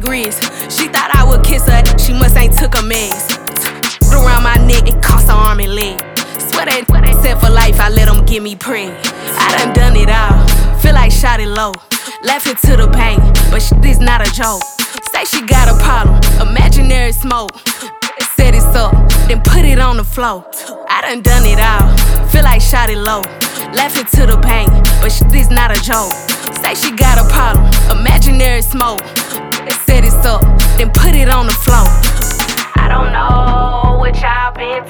degrees. She thought I would kiss her, she must ain't took a mess. Around my neck, it cost an arm and leg. Swear that set for life, I let them get me preg. I done it all, feel like shot it low. Laughing to the pain, but this not a joke. Say she got a problem, imaginary smoke. Set it up, then put it on the floor. I done it all, feel like shot it low. Laughing to the pain, but this not a joke. Say she got a problem, imaginary smoke. Set it up, then put it on the floor. I don't know what y'all been